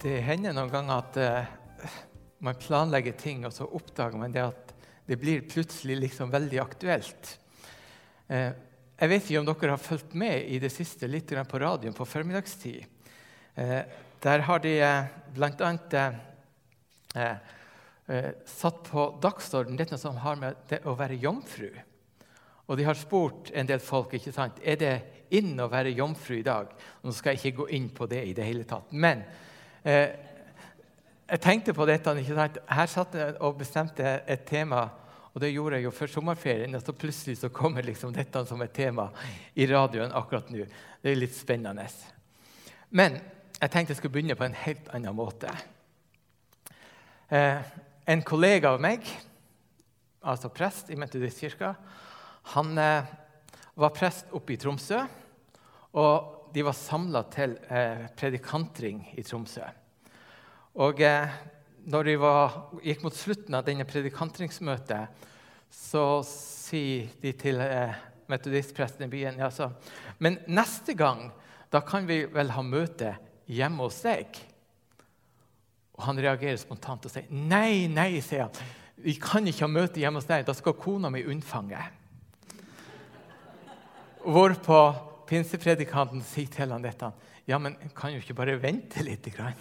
Det hender noen ganger at man planlegger ting, og så oppdager man det at det blir plutselig liksom veldig aktuelt. Jeg vet ikke om dere har fulgt med i det siste litt på radioen på formidagstid. Der har de blant annet satt på dagsorden dette som har med det å være jomfru. Og de har spurt en del folk, ikke sant? Er det inn å være jomfru i dag? Nå skal jeg ikke gå inn på det i det hele tatt. Men jeg tenkte på dette, ikke sant? Her satt jeg og bestemte et tema, og det gjorde jeg jo før sommerferien, og så plutselig så kommer liksom dette som et tema i radioen akkurat nå. Det er litt spennende. Men jeg tenkte jeg skulle begynne på en helt annen måte. En kollega av meg, altså prest i Metodistkirka, han var prest oppe i Tromsø, og de var samlet til predikantring i Tromsø. Og når de gikk mot slutten av denne predikantringsmøtet, så sier de til metodistpresten i byen, altså, men neste gang, da kan vi vel ha møte hjemme hos deg? Og han reagerer spontant og sier, nei, sier han, vi kan ikke ha møte hjemme hos deg, da skal kona mi unnfange. Hvorpå pinsepredikanten sier til han dette, ja, men kan jo ikke bare vente litt grann?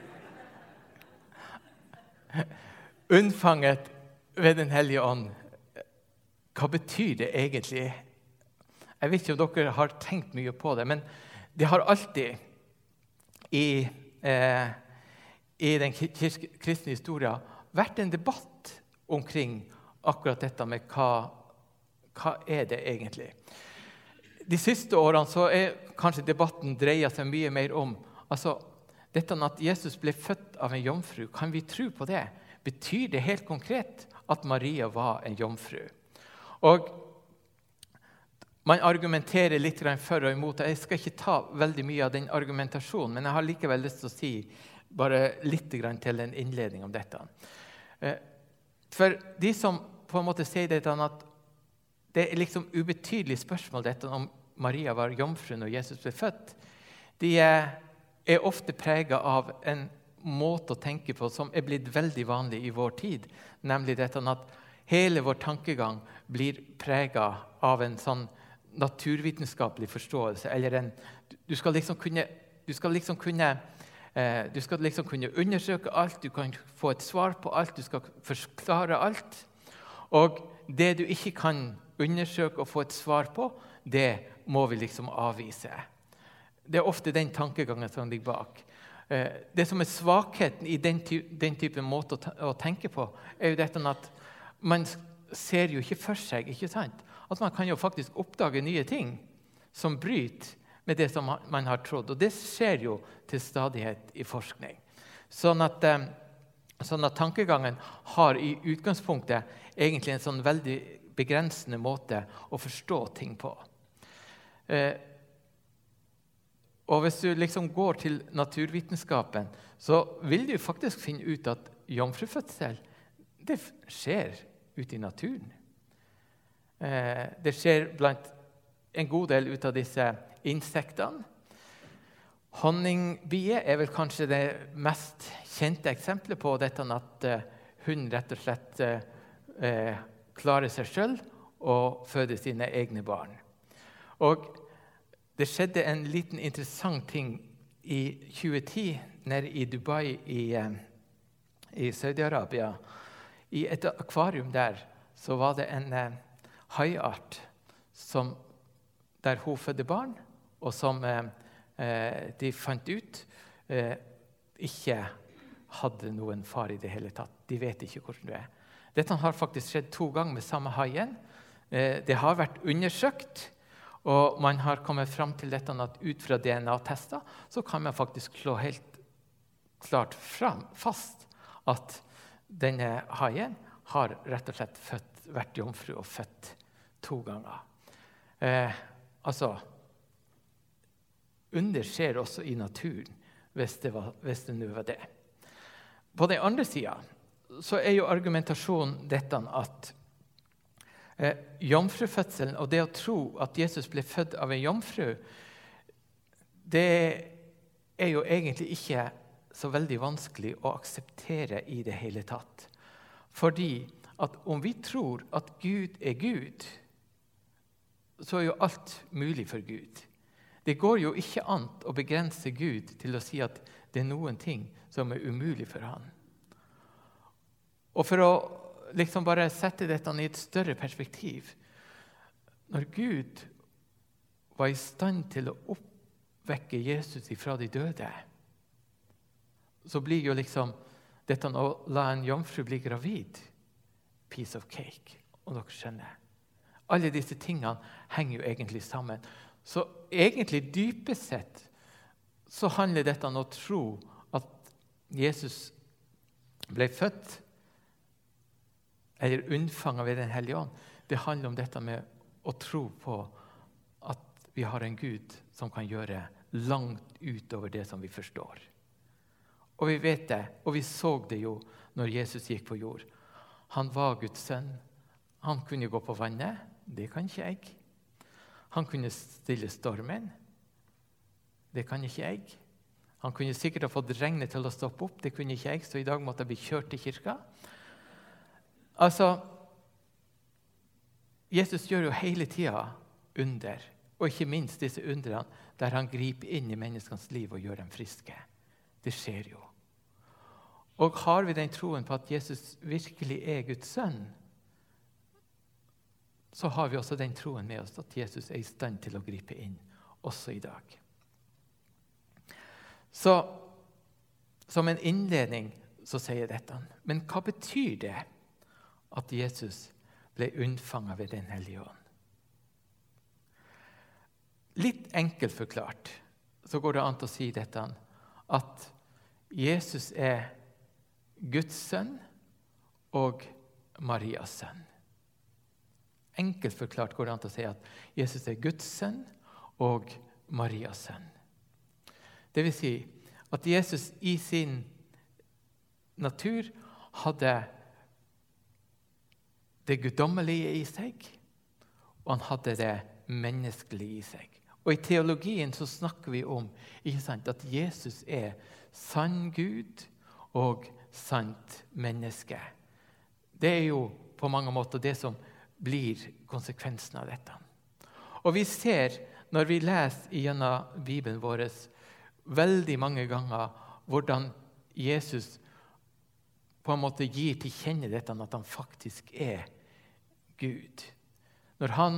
Unnfanget ved den hellige ånd, hva betyr det egentlig? Jeg vet ikke om dere har tenkt mye på det, men det har alltid i den kristne historien vært en debatt omkring akkurat dette med hva er det egentlig? De siste årene så kanskje debatten dreier seg mye mer om altså, dette at Jesus ble født av en jomfru. Kan vi tro på det? Betyr det helt konkret at Maria var en jomfru? Og man argumenterer litt for og imot. Jeg skal ikke ta veldig mye av den argumentasjonen, men jeg har likevel lyst til å si bare litt til en innledning om dette. For de som på en måte sier dette, at det er liksom ubetydelig spørsmål dette om Maria var jomfru når Jesus ble født, de er ofte preget av en måte å tenke på som er blitt veldig vanlig i vår tid, nemlig dette at hele vår tankegang blir preget av en sånn naturvitenskapelig forståelse, eller du skal liksom kunne undersøke alt, du kan få et svar på alt, du skal forklare alt, og det du ikke kan undersøke og få et svar på, det må vi liksom avvise. Det er ofte den tankegangen som ligger bak. Det som er svakheten i den type måte å tenke på, er jo dette at man ser jo ikke for seg, ikke sant? At man kan jo faktisk oppdage nye ting som bryter med det som man har trodd. Og det skjer jo til stadighet i forskning. Sånn at tankegangen har i utgangspunktet egentlig en sånn veldig begrensende måte å forstå ting på. Og hvis du liksom går til naturvitenskapen, så vil du faktisk finne ut at jomfrufødsel, det skjer ute i naturen. Det skjer blant en god del ut av disse insektene. Honningbie er vel kanskje det mest kjente eksempelet på dette at hun rett og slett klarer seg selv og føder sine egne barn. Og det skjedde en liten interessant ting i 2010 nede i Dubai i Saudi-Arabia. I et akvarium der så var det en haiart der hun fødte barn, og som de fant ut ikke hadde noen far i det hele tatt. De vet ikke hvordan det er. Dette har faktisk skjedd 2 ganger med samme haien. Det har vært undersøkt, og man har kommet frem til dette at ut fra DNA-tester så kan man faktisk slå helt klart fast at denne haien har rett og slett vært jomfru og født 2 ganger. Altså, under skjer også i naturen, hvis det nå var det. På den andre siden så er jo argumentasjonen dette at jomfrufødselen og det å tro at Jesus ble født av en jomfru, det er jo egentlig ikke så veldig vanskelig å akseptere i det hele tatt. Fordi at om vi tror at Gud er Gud, så er jo alt mulig for Gud. Det går jo ikke an å begrense Gud til å si at det er noen ting som er umulig for han. Og for å liksom bare sette dette i et større perspektiv, når Gud var i stand til å oppvekke Jesus fra de døde, så blir jo liksom dette å la en jomfru bli gravid, piece of cake, og dere skjønner. Alle disse tingene henger jo egentlig sammen. Så egentlig dypest sett så handler dette om å tro at Jesus ble født eller unnfanget ved den hellige ånd. Det handler om dette med å tro på at vi har en Gud som kan gjøre langt utover det som vi forstår. Og vi vet det, og vi så det jo når Jesus gikk på jord. Han var Guds sønn. Han kunne gå på vannet. Det kan ikke jeg. Han kunne stille stormen. Det kan ikke jeg. Han kunne sikkert ha fått regnet til å stoppe opp. Det kunne ikke jeg, så i dag måtte jeg bli kjørt til kirka. Altså, Jesus gjør jo hele tiden under, og ikke minst disse underne, der han griper inn i menneskens liv og gjør dem friske. Det skjer jo. Og har vi den troen på at Jesus virkelig er Guds sønn, så har vi også den troen med oss at Jesus er i stand til å gripe inn, også i dag. Så som en innledning så sier jeg dette. Men hva betyr det at Jesus ble unnfanget ved den hellige ånd? Litt enkelt forklart så går det an til å si dette, at Jesus er Guds sønn og Marias sønn. Enkelt forklart går det an til å si at Jesus er Guds sønn og Marias sønn. Det vil si at Jesus i sin natur hadde det guddommelige i seg, og han hadde det menneskelige i seg. Og i teologien så snakker vi om, ikke sant, at Jesus er sann Gud og sant menneske. Det er jo på mange måter det som blir konsekvensen av dette. Og vi ser, når vi leser gjennom Bibelen vår, veldig mange ganger hvordan Jesus på en måte gir til kjenne dette, at han faktisk er Gud. Når han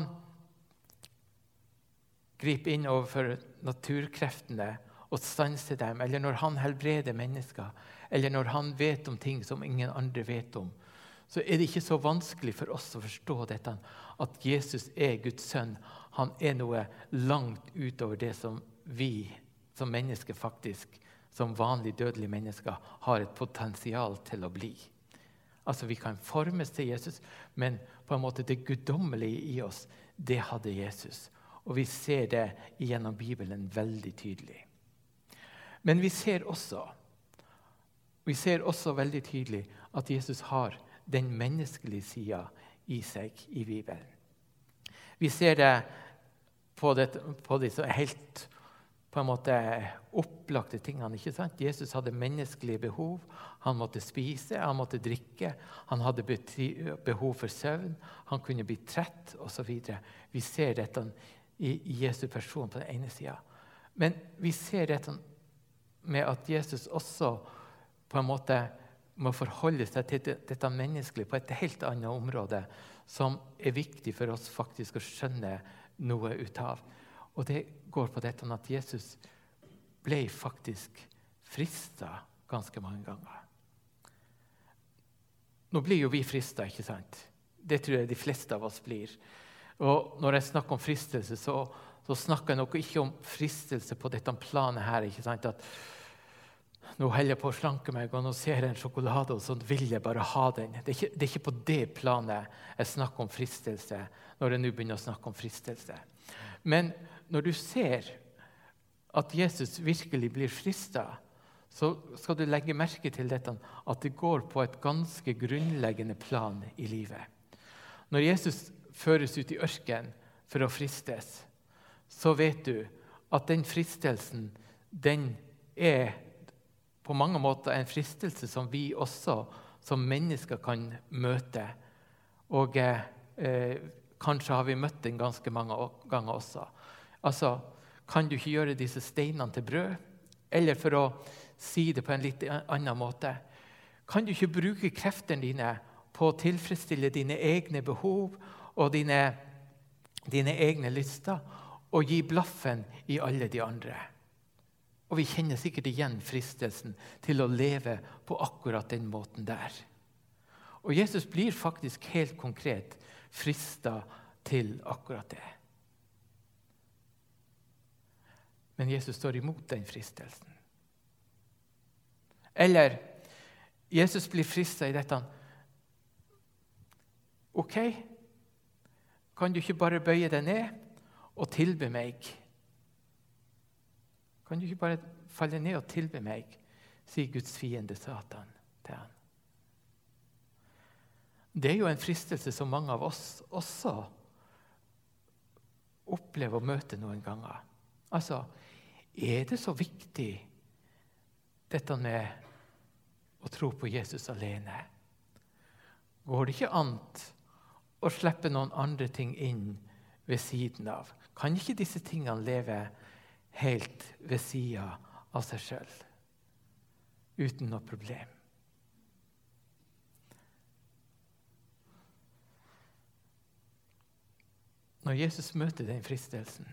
griper inn overfor naturkreftene og stanser dem, eller når han helbreder mennesker, eller når han vet om ting som ingen andre vet om, så er det ikke så vanskelig for oss å forstå dette, at Jesus er Guds sønn. Han er noe langt utover det som vi som mennesker faktisk, som vanlig dødelige mennesker, har et potensial til å bli. Altså vi kan formes til Jesus, men på en måte det guddommelige i oss, det hadde Jesus. Og vi ser det gjennom Bibelen veldig tydelig. Men vi ser også veldig tydelig at Jesus har den menneskelige siden i seg i Bibelen. Vi ser det på disse helt på en måte opplagte tingene, ikke sant? Jesus hadde menneskelige behov. Han måtte spise, han måtte drikke, han hadde behov for søvn, han kunne bli trett, og så videre. Vi ser dette i Jesu person på den ene siden. Men vi ser dette med at Jesus også på en måte må forholde seg til dette menneskelige på et helt annet område som er viktig for oss faktisk å skjønne noe ut av. Og det går på dette at Jesus ble faktisk fristet ganske mange ganger. Nå blir jo vi fristet, ikke sant? Det tror jeg de fleste av oss blir. Og når jeg snakker om fristelse, så snakker jeg nok ikke om fristelse på dette planet her, ikke sant? At nå holder jeg på å slanke meg, og nå ser jeg en sjokolade, og så vil jeg bare ha den. Det er ikke på det planet jeg snakker om fristelse, når jeg nå begynner å snakke om fristelse. Men når du ser at Jesus virkelig blir fristet, så skal du legge merke til dette, at det går på et ganske grunnleggende plan i livet. Når Jesus føres ut i ørken for å fristes, så vet du at den fristelsen, den er på mange måter en fristelse som vi også som mennesker kan møte. Og kanskje har vi møtt den ganske mange ganger også. Altså, kan du ikke gjøre disse steinene til brød? Eller for å si det på en litt annen måte, kan du ikke bruke kreftene dine på å tilfredsstille dine egne behov og dine egne lyster, og gi blaffen i alle de andre? Og vi kjenner sikkert igjen fristelsen til å leve på akkurat den måten der. Og Jesus blir faktisk helt konkret fristet til akkurat det. Men Jesus står imot den fristelsen. Eller Jesus blir fristet i dette. Ok, kan du ikke bare bøye deg ned og tilbe meg? Kan du ikke bare falle ned og tilbe meg, sier Guds fiende Satan til han. Det er jo en fristelse som mange av oss også opplever å møte noen ganger. Altså, er det så viktig dette med å tro på Jesus alene? Går det ikke an å slippe noen andre ting inn ved siden av? Kan ikke disse tingene leve helt ved siden av seg selv, uten noe problem? Når Jesus møter den fristelsen,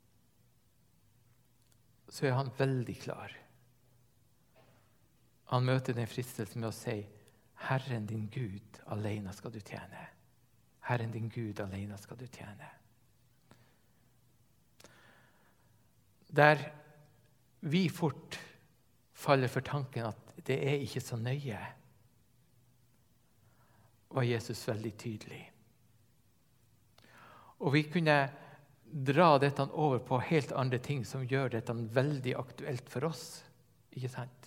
så er han veldig klar. Han møter den fristelsen med å si, Herren din Gud alene skal du tjene. Herren din Gud alene skal du tjene. Der vi fort faller for tanken at det er ikke så nøye, var Jesus veldig tydelig. Og vi kunne dra dette over på helt andre ting som gjør dette veldig aktuelt for oss. Ikke sant?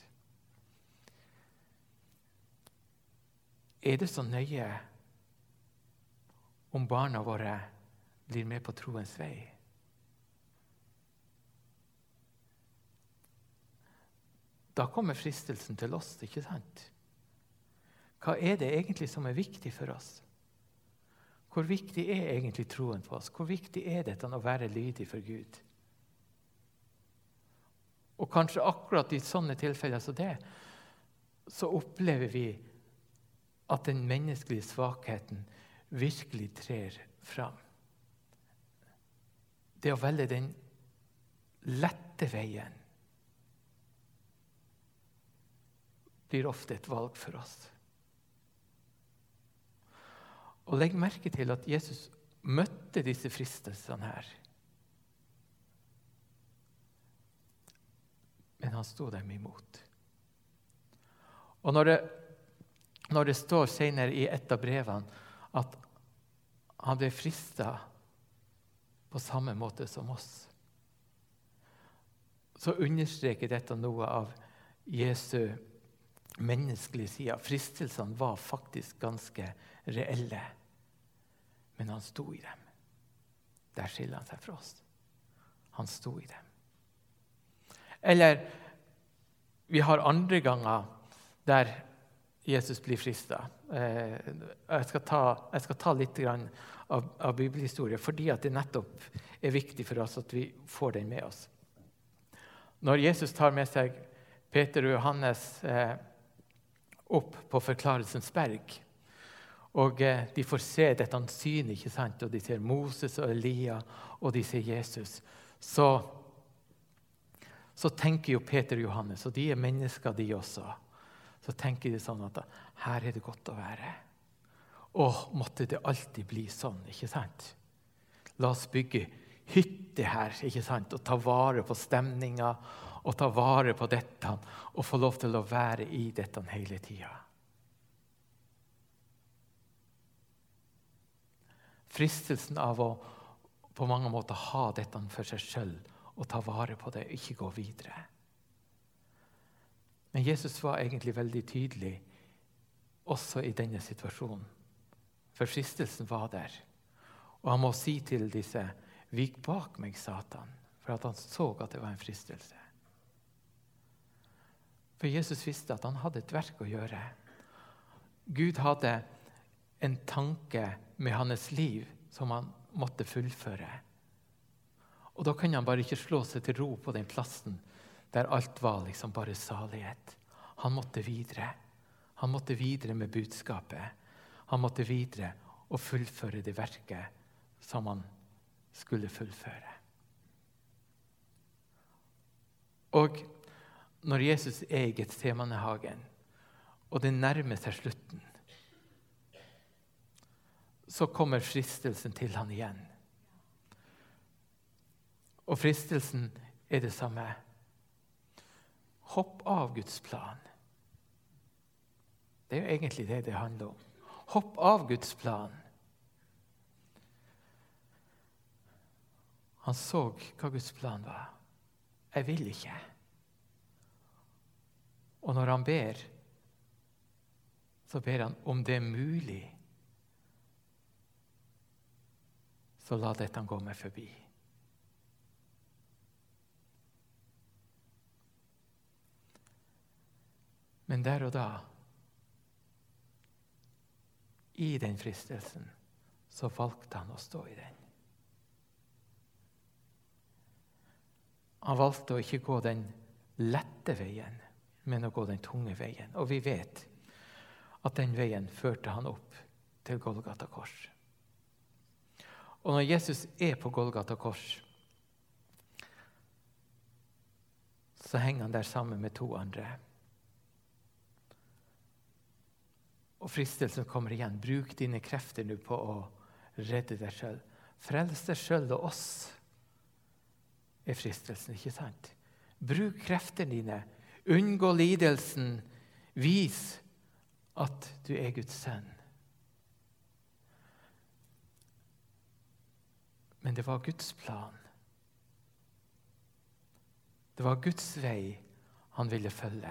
Er det så nøye om barna våre blir med på troens vei? Da kommer fristelsen til oss, ikke sant? Hva er det egentlig som er viktig for oss? Hvor viktig er egentlig troen på oss? Hvor viktig er dette å være lydig for Gud? Og kanskje akkurat i sånne tilfeller som det, så opplever vi at den menneskelige svakheten virkelig trer fram. Det å velge den lette veien blir ofte et valg for oss. Og legg merke til at Jesus møtte disse fristelsene her. Men han stod dem imot. Og når det står senere i et av brevene at han ble fristet på samme måte som oss, så understreker dette noe av Jesu menneskelige side. Fristelsene var faktisk ganske reelle, men han sto i dem. Der skiller han seg fra oss. Han sto i dem. Eller vi har andre ganger der Jesus blir fristet. Jeg skal ta litt av bibelhistorie, fordi at det nettopp er viktig for oss at vi får den med oss. Når Jesus tar med seg Peter og Johannes opp på Forklarelsens berg, og de får se dette synet, ikke sant? Og de ser Moses og Elia, og de ser Jesus, så tenker jo Peter og Johannes, og de er mennesker de også, så tenker de sånn at her er det godt å være. Måtte det alltid bli sånn, ikke sant? La oss bygge hytte her, ikke sant? Og ta vare på stemninga, og ta vare på dette, og få lov til å være i dette hele tida. Fristelsen av å på mange måter ha dette for seg selv, og ta vare på det, ikke gå videre. Men Jesus var egentlig veldig tydelig også i denne situasjonen. For fristelsen var der. Og han må si til disse, vik bak meg, Satan, for at han så at det var en fristelse. For Jesus visste at han hadde et verk å gjøre. Gud hadde en tanke med hans liv som han måtte fullføre. Og da kunne han bare ikke slå seg til ro på den plassen der alt var liksom bare salighet. Han måtte videre. Han måtte videre med budskapet. Han måtte videre og fullføre det verket som han skulle fullføre. Og når Jesus er i Getsemanehagen, og det nærmer seg slutten, så kommer fristelsen til han igjen. Og fristelsen er det samme. Hopp av Guds plan. Det er jo egentlig det handler om. Hopp av Guds plan. Han så hva Guds plan var. Jeg vil ikke. Og når han ber, så ber han om det er mulig, så la dette gå meg forbi. Men der og da, i den fristelsen, så valgte han å stå i den. Han valgte å ikke gå den lette veien, men å gå den tunge veien. Og vi vet at den veien førte han opp til Golgata kors. Og når Jesus er på Golgata kors, så henger han der sammen med 2 andre. Og fristelsen kommer igjen. Bruk dine krefter nå på å redde deg selv. Frels deg selv og oss, er fristelsen, ikke sant? Bruk kreftene dine. Unngå lidelsen. Vis at du er Guds sønn. Men det var Guds plan. Det var Guds vei han ville følge.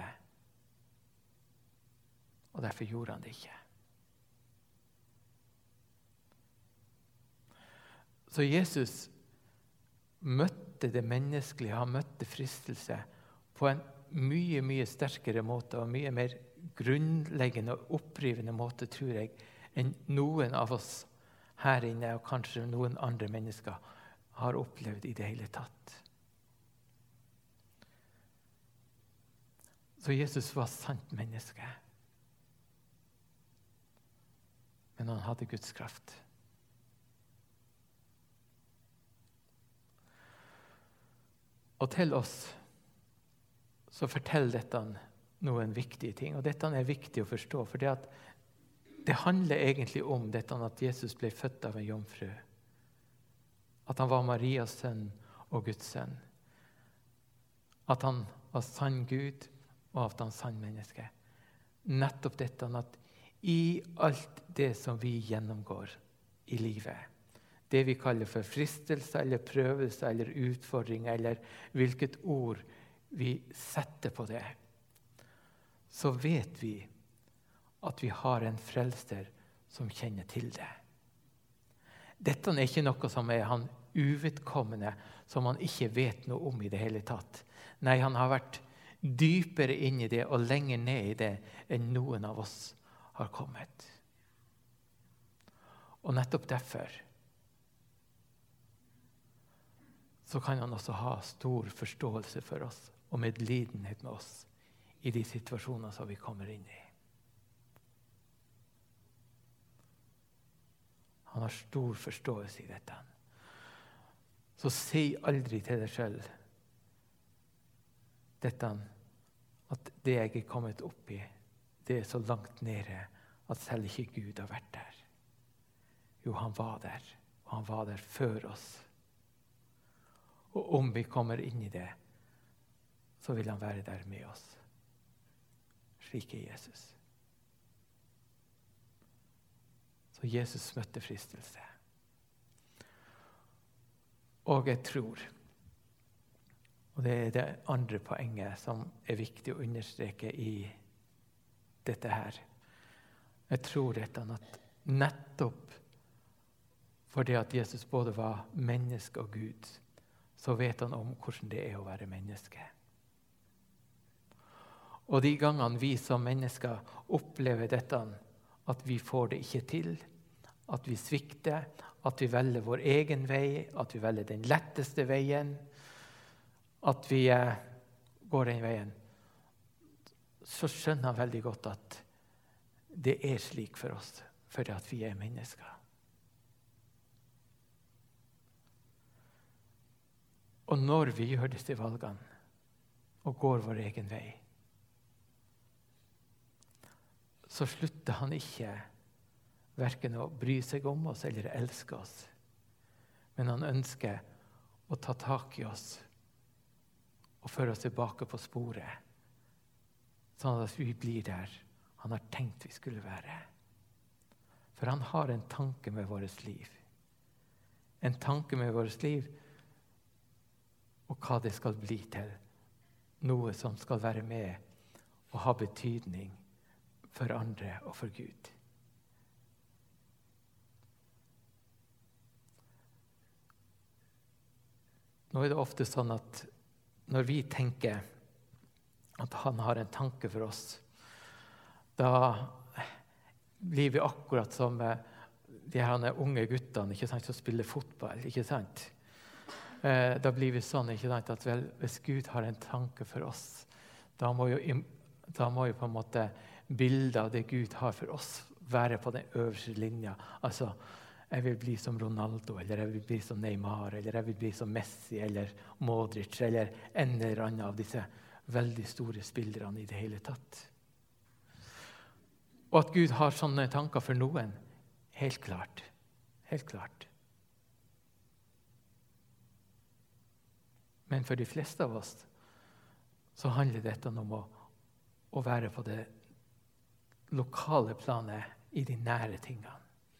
Og derfor gjorde han det ikke. Så Jesus møtte det menneskelige, han møtte fristelse på en mye, mye sterkere måte og mye mer grunnleggende og opprivende måte, tror jeg, enn noen av oss her inne, og kanskje noen andre mennesker, har opplevd i det hele tatt. Så Jesus var sant menneske. Men han hadde Guds kraft. Og til oss så forteller dette noen viktige ting. Og dette er viktig å forstå, for det handler egentlig om dette at Jesus ble født av en jomfru. At han var Marias sønn og Guds sønn. At han var sann Gud, og at han var sann menneske. Nettopp dette at i alt det som vi gjennomgår i livet, det vi kaller for fristelse, eller prøvelse, eller utfordring, eller hvilket ord vi setter på det, så vet vi at vi har en frelser som kjenner til det. Dette er ikke noe som er han uvedkommende, som han ikke vet noe om i det hele tatt. Nei, han har vært dypere inn i det og lenger ned i det enn noen av oss har kommet. Og nettopp derfor så kan han også ha stor forståelse for oss og medlidenhet med oss i de situasjoner som vi kommer inn i. Han har stor forståelse i dette. Så si aldri til deg selv dette, at det jeg er kommet opp i, det er så langt nede at selv ikke Gud har vært der. Jo, han var der, og han var der før oss. Og om vi kommer inn i det, så vil han være der med oss. Slik er Jesus. Så Jesus møtte fristelse. Og jeg tror, og det er det andre poenget som er viktig å understreke i dette her. Jeg tror dette at nettopp fordi at Jesus både var menneske og Gud, så vet han om hvordan det er å være menneske. Og de gangene vi som mennesker opplever dette, at vi får det ikke til, at vi svikter, at vi velger vår egen vei, at vi velger den letteste veien, at vi går den veien, så skjønner han veldig godt at det er slik for oss, fordi at vi er mennesker. Og når vi gjør disse valgene og går vår egen vei, så slutter han ikke hverken å bry seg om oss eller elske oss. Men han ønsker å ta tak i oss og føre oss tilbake på sporet, sånn at vi blir der han har tenkt vi skulle være. For han har en tanke med vårt liv. En tanke med vårt liv og hva det skal bli til. Noe som skal være med og ha betydning for andre og for Gud. Nå er det ofte sånn at når vi tenker at han har en tanke for oss, da blir vi akkurat som de her unge guttene, ikke sant, som spiller fotball, ikke sant? Da blir vi sånn, ikke sant, at vel, hvis Gud har en tanke for oss, da må jo på en måte bildet av det Gud har for oss være på den øverste linja. Altså, jeg vil bli som Ronaldo, eller jeg vil bli som Neymar, eller jeg vil bli som Messi, eller Modric, eller en eller annen av disse veldig store spillerne i det hele tatt. Og at Gud har sånne tanker for noen, helt klart. Helt klart. Men for de fleste av oss så handler dette om å være på det lokale planet i de nære tingene.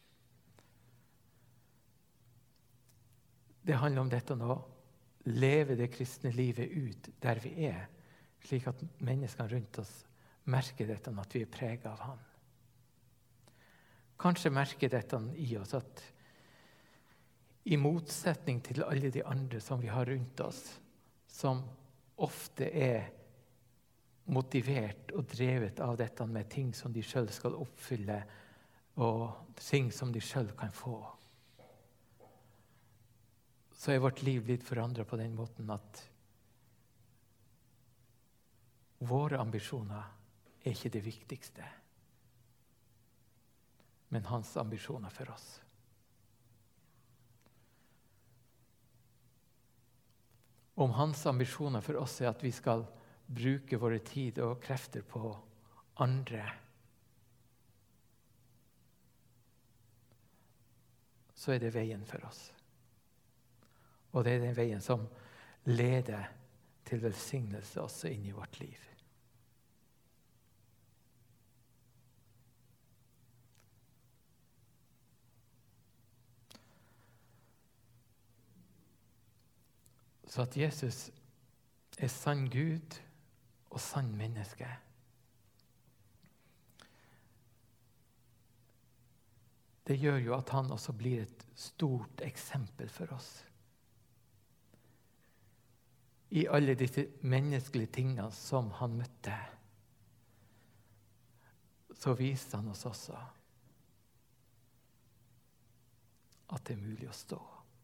Det handler om dette å leve det kristne livet ut der vi er, slik at menneskene rundt oss merker dette at vi er preget av han. Kanskje merker dette i oss at i motsetning til alle de andre som vi har rundt oss, som ofte er motivert og drevet av dette med ting som de selv skal oppfylle, og ting som de selv kan få, så er vårt liv blitt forandret på den måten at våre ambisjoner er ikke det viktigste, men hans ambisjoner for oss. Om hans ambisjoner for oss er at vi skal bruke våre tid og krefter på andre, så er det veien for oss. Og det er den veien som leder til velsignelse også inn i vårt liv. Så at Jesus er sann Gud og sann menneske. Det gjør jo at han også blir et stort eksempel for oss. I alle disse menneskelige tingene som han møtte, så viste han oss også at det er mulig å stå.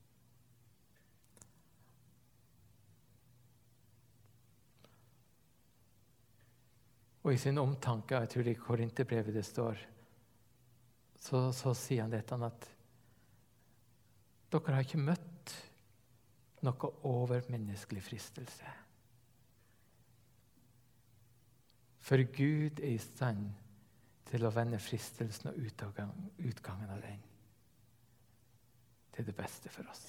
Og i sin omtanke, jeg tror det i Korinterbrevet det står, så sier han dette at dere har ikke møtt noe overmenneskelig fristelse. For Gud er i stand til å vende fristelsen og utgangen av den til det beste for oss.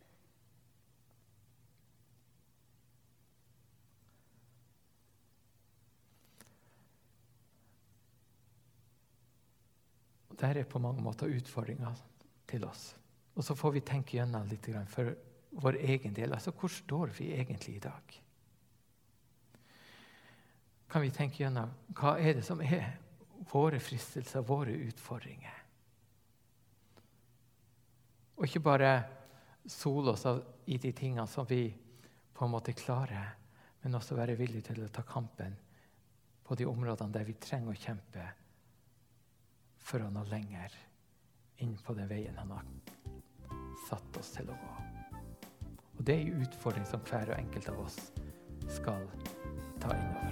Og der er på mange måter utfordringer til oss. Og så får vi tenke gjennom litt for vår egen del. Altså, hvor står vi egentlig i dag? Kan vi tenke gjennom hva er det som er våre fristelser, våre utfordringer? Og ikke bare sole oss i de tingene som vi på en måte klarer, men også være villige til å ta kampen på de områdene der vi trenger å kjempe for å nå lenger inn på den veien han har satt oss til å gå. Og det er en utfordring som hver og enkelt av oss skal ta inn over.